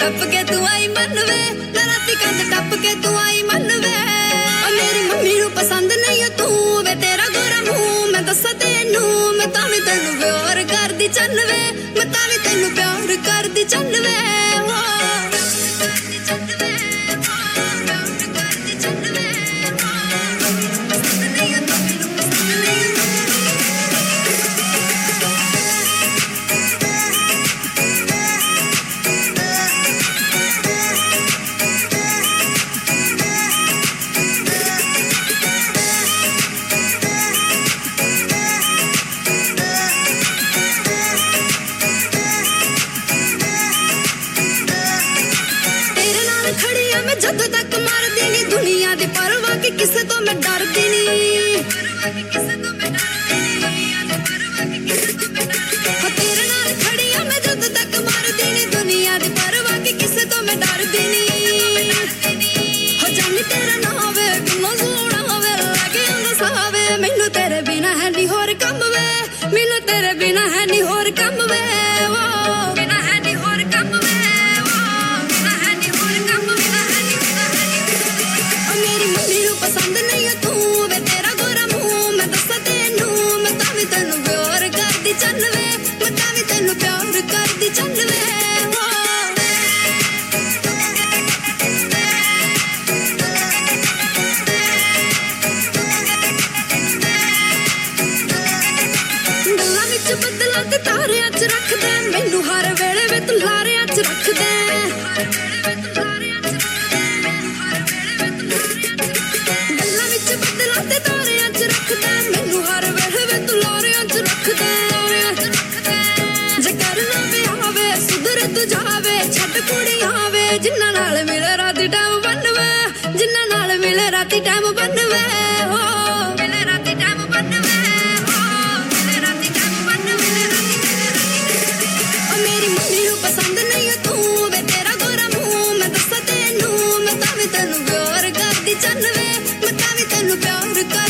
टप के तू आई मन वे राती कंध टप के तू आई मन वे मेरी मम्मी नू पसंद नहीं है तू वे तेरा गोरा मुंह मैं दसा तेनू मैं तावी तेनू प्यार कर दी चन वे मैं तावी तेनू प्यार कर दी चन वे ਜਦੋਂ ਤੱਕ ਮਰਦੀ ਨੀ ਦੁਨੀਆ ਦੀ ਪਰਵਾਹ ਕਿ ਕਿਸੇ ਤੋਂ ਮੈਂ ਡਰਦੀ ਨੀ ਤੇਰੇ ਨਾਲ ਖੜੀ ਆ ਮੈਂ ਜਦੋਂ ਤੱਕ ਮਰਦੀ ਨੀ ਦੁਨੀਆ ਦੀ ਪਰਵਾਹ ਕਿ ਕਿਸੇ ਤੋਂ ਮੈਂ ਡਰਦੀ ਨੀ ਹੋ ਜਾਨੀ ਤੇਰਾ ਨਾਮ ਵੇ ਕਿੰਨਾ ਸੋਹਣਾ ਵੇ ਲੱਗੇ ਅੰਗ ਸਾਵੇ ਮੈਨੂੰ ਤੇਰੇ ਬਿਨਾ ਹੈ ਨੀ ਹੋਰ ਕੰਮ ਵੇ ਮੈਨੂੰ ਤੇਰੇ ਬਿਨਾ ਹੈ ਨੀ ਹੋਰ ਕੰਮ ਵੇ ਬਿਨਾ ਹੈ ਨੀ ਹੋਰ ਕੰਮ ਵੇ मेरी मम्मी नू पसंद नहीं है तू वे तेरा गोरा मुंह मैं दसा तेनू मैं तावी तेनू प्यार कर दी चन वे मैं तावी तेनू प्यार कर दी चन वे गल्लां विच बदलां ते तारियां च रख दे मैनू हर वेले वे तू लारियां च रख दे जिन्ना नाल मिले राती टाइम बनवे जिन्ना नाल मिले राती टाइम बनवे हो मिले राती टाइम बनवे हो मिले राती टाइम बनवे ओ मेरी मम्मी नू पसंद नहीं है तू वे तेरा गोरा मुंह मैं दसा तेनू मैं तावी तेनू प्यार कर दी चन वे मैं तावी तेनू प्यार कर